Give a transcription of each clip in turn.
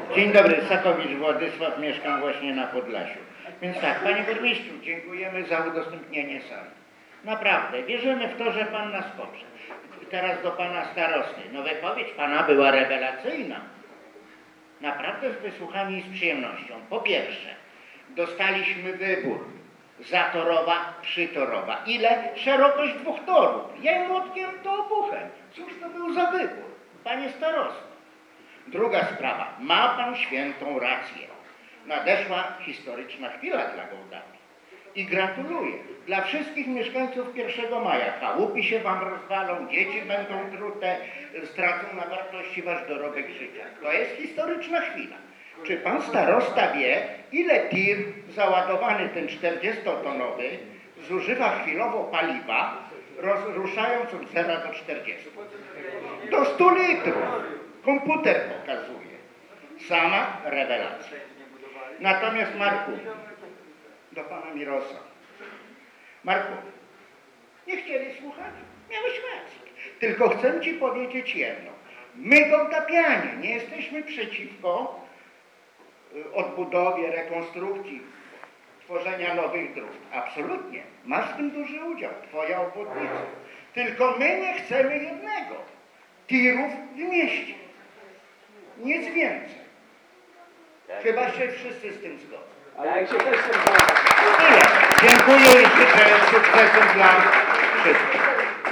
Dzień dobry, Sakowicz Władysław, mieszkam właśnie na Podlasiu. Więc tak, panie burmistrzu, dziękujemy za udostępnienie sali. Naprawdę, wierzymy w to, że pan nas poprze. Teraz do pana starosty. No wypowiedź pana była rewelacyjna. Naprawdę wysłuchani z przyjemnością. Po pierwsze, dostaliśmy wybór. Zatorowa, przytorowa. Ile? Szerokość 2 torów. Ja młotkiem to obuchem. Cóż to był za wybór? Panie starosto. Druga sprawa. Ma pan świętą rację. Nadeszła historyczna chwila dla Gołdapi. I gratuluję. Dla wszystkich mieszkańców 1 maja. Chałupy się wam rozwalą, dzieci będą trute, stracą na wartości wasz dorobek życia. To jest historyczna chwila. Czy pan starosta wie, ile tir załadowany ten 40-tonowy zużywa chwilowo paliwa, ruszając od 0 do 40? Do 100 litrów. Komputer pokazuje. Sama rewelacja. Natomiast Marku, do pana Mirosa. Marku, nie chcieli słuchać? Miałeś rację. Tylko chcę ci powiedzieć jedno. My Gołdapianie nie jesteśmy przeciwko odbudowie, rekonstrukcji, tworzenia nowych dróg. Absolutnie. Masz w tym duży udział. Twoja obwodnica. Tylko my nie chcemy jednego. Tirów w mieście. Nic więcej. Chyba się wszyscy z tym zgodzą. Ale jak się też tym zgadza. Tyle. Dziękuję i życzę sukcesu dla wszystkich.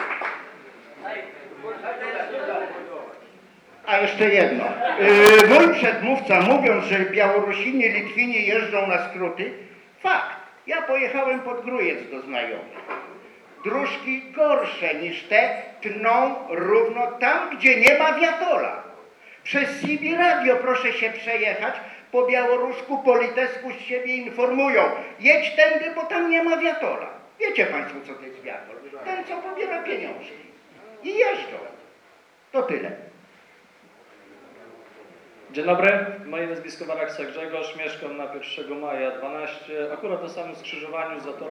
A jeszcze jedno. Mój przedmówca, mówiąc, że Białorusini, Litwini jeżdżą na skróty, fakt. Ja pojechałem pod Grójec do znajomych. Dróżki gorsze niż te tną równo tam, gdzie nie ma wiatola. Przez CB Radio proszę się przejechać, po białorusku, po litewsku z siebie informują. Jedź tędy, bo tam nie ma wiatola. Wiecie państwo, co to jest wiatol? Ten, co pobiera pieniążki. I jeżdżą. To tyle. Dzień dobry, moje nazwisko Baraksa Grzegorz, mieszkam na 1 maja 12, akurat na samym skrzyżowaniu